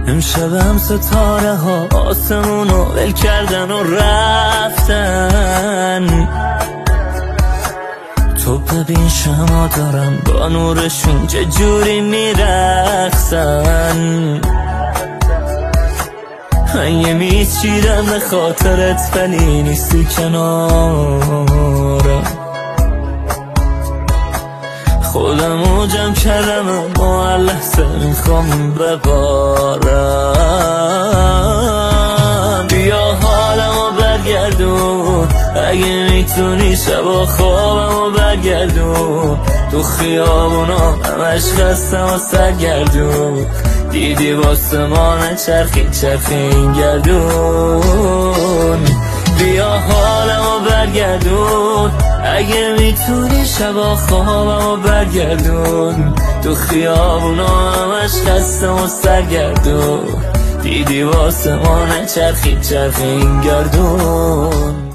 امشبم ستاره ها آسمونو ول کردن و رفتن. تو ببین شما دارم با نورشون چجوری میرقصن. من یه میچیدم به خاطرت ولی نیستی کنارم. خودمو جمع کردم اما هر لحظه میخوام ببارم. بیا حالمو برگردون اگه میتونی، شبا خوابمو برگردون. تو خیابونا همش خستم و سرگردون. دیدی واسه ما نچرخی چرخی این گردون. بیا حالمو برگردون اگه میتونی، شبا خوابمو برگردون. تو خیابونا همش خستم و سرگردون. دیدی واسه ما نچرخی چرخی این گردون.